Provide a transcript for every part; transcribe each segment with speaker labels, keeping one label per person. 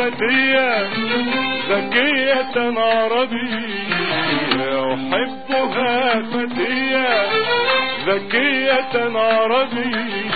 Speaker 1: فتية ذكية عربية أحبها فتية ذكية عربية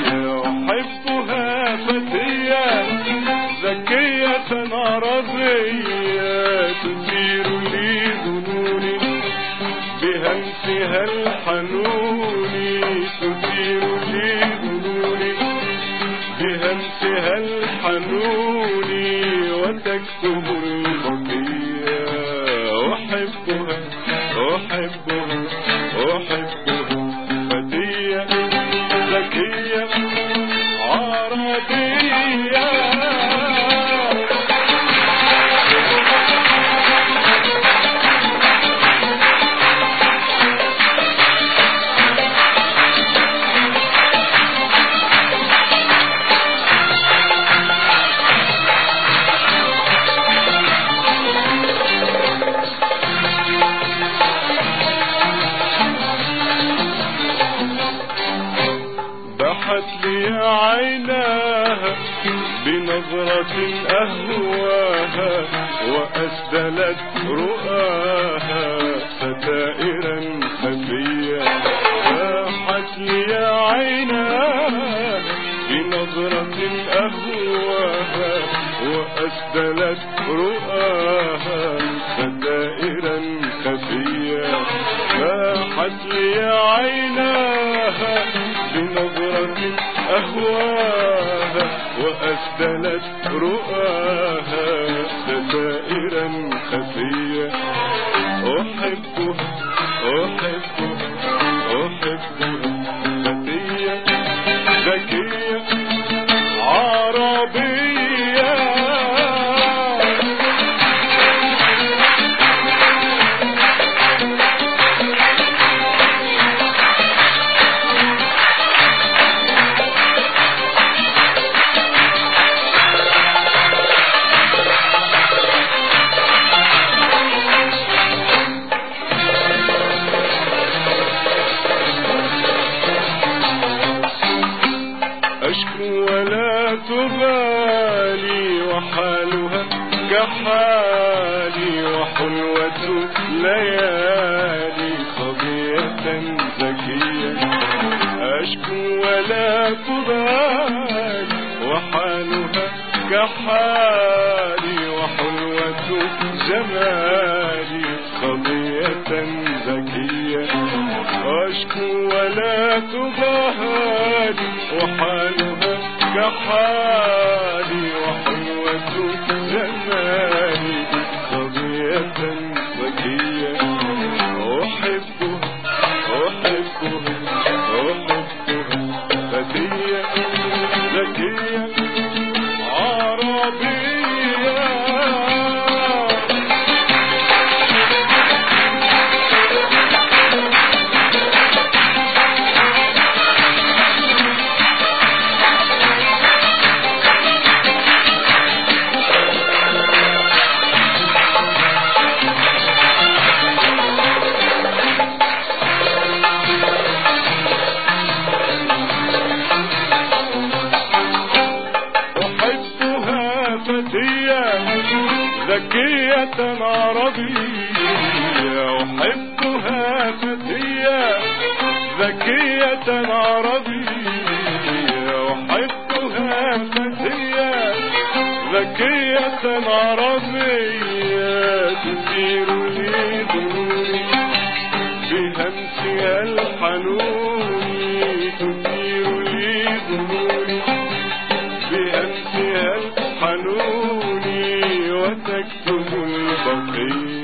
Speaker 1: أحبها فتية ذكية عربية تثير لي ظنوني بهمسها الحنون تثير لي ظنوني بهمسها الحنون وتكتب البقية أحبها أحبها أحبها فتية ذكية عربية ضحت لي عيناها بنظرة أهواها وأسدلت رؤاها ستائرا خفية ضحت لي عيناها بنظرة أهواها وأسدلت رؤاها ستائرا خفية ضحت لي عيناها بنظرة أهواها وأسدلت رؤاها ستائرا خفية أحبها أحبها أحبها فتية ذكية عربية أشكو ولا تبالي وحالها كحالي وحلوة ليالي صبية ذكية أشكو ولا تبالي وحالها كحالي وحلوة جمالي صبية ذكية أشكو ولا تبالي وحالها كحالي وحلوة جمالي صبية ذكية أحبها أحبها أحبها فتية ذكية عربية ذكية عربية أحبها فتية ذكية عربية أحبها فتية ذكية عربية تثير لي ظنوني بهمسها الحنون تثير لي ظنوني بهمسها الحنون وتكتب البقية